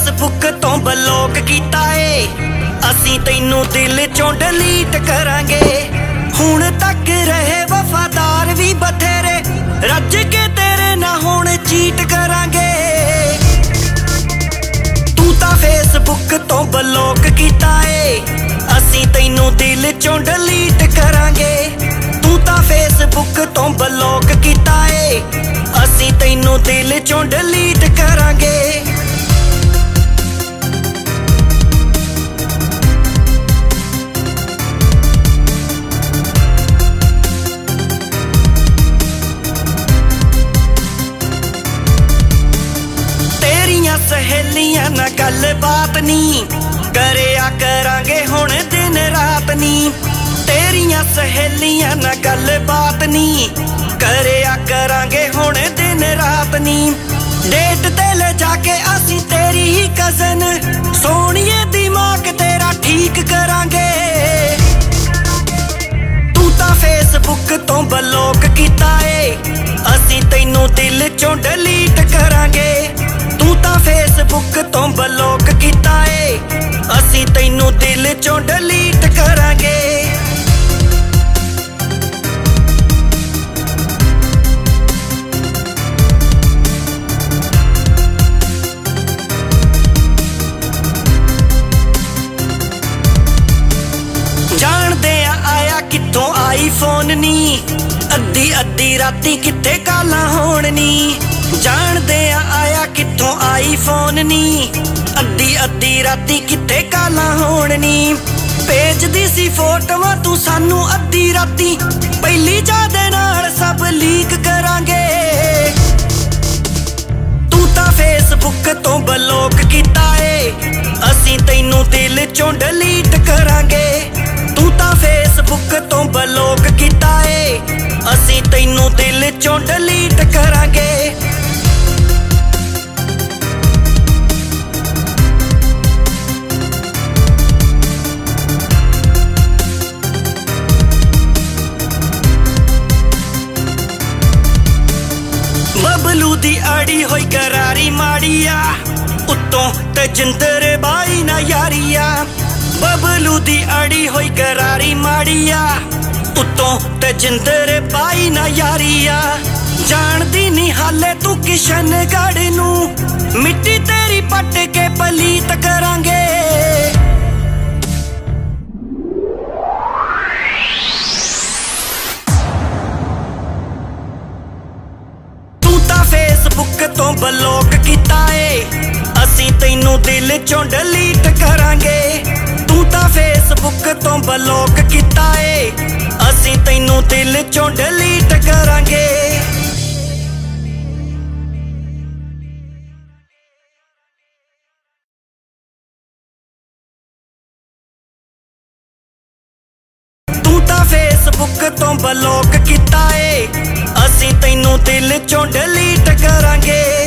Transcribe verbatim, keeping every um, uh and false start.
Facebook तो block कीता ए असीं तैनू दिल चों डिलीट करांगे। हुण तक रहे वफादार भी बथेरे रज के तेरे ना हुण चीट करांगे। तू तां फेसबुक तो ब्लॉक कीता ए असीं तैनू दिल चों डिलीट करांगे। तू तां फेसबुक तो ब्लॉक कीता ए असीं तैनू दिल चों डिलीट करांगे। सहेलियां ना गल बात नी करिया करांगे हुण दिन रात नी। तेरियां सहेलियां ना गल बात नी करिया करांगे हुण दिन रात नी। डेट ते ले जाके असीं तेरी ही कज़न सोहणिए दिमाग तेरा ठीक करांगे। तू तां फेसबुक तो ब्लॉक कीता ए असीं तैनू दिल चों डिलीट करांगे। तू तां फेसबुक तो ब्लॉक कीता ए असीं तैनू दिल चों डिलीट करांगे। जाणदे आया कित्थों आईफोन नी अद्धी अद्धी राती कित्थे कालां होण नी। जाणदे आया कित्थों आईफोन नी अद्धी अद्धी राती कित्थे कालां होण नी। भेजदी सी फोटोआं तू सानू अद्धी राती पहली जादे नाल सब लीक करांगे। तू तां फेसबुक तो ब्लॉक कीता ए असीं तैनू दिल चों डिलीट करांगे। तू तां फेसबुक तो ब्लॉक कीता ए असीं तैनू दिल चों डिलीट करांगे। बबलू दी अड़ी होई करारी माड़िया उत्तों तजिंदर बाई ना यारिया। बबलू दी अड़ी होई करारी माड़िया उत्तों तजिंदर बाई ना यारिया। जानदी नी हाले तू किशनगढ़ नू मिट्टी तेरी पट के पलीत करांगे। फेसबुक तो ब्लॉक कीता ए असीं तैनू दिल चों डिलीट करांगे। तू तां फेसबुक तो ब्लॉक कीता ए असीं तैनू दिल चों डिलीट करांगे। तू तां फेसबुक तो ब्लॉक कीता ए असीं तैनू दिल चों डिलीट करांगे।